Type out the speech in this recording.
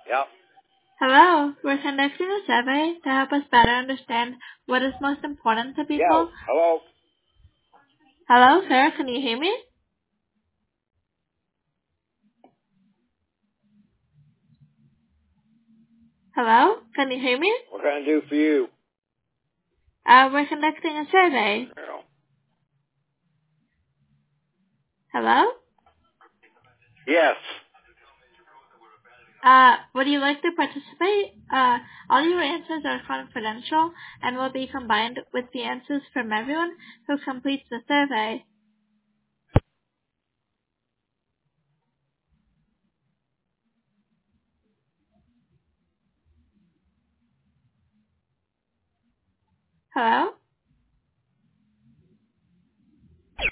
Yep. Hello, we're conducting a survey to help us better understand what is most important to Yo. people. Hello. Hello, sir, can you hear me? Hello, can you hear me? What can I do for you? We're conducting a survey. No. Hello? Yes. Would you like to participate? All your answers are confidential and will be combined with the answers from everyone who completes the survey. Hello?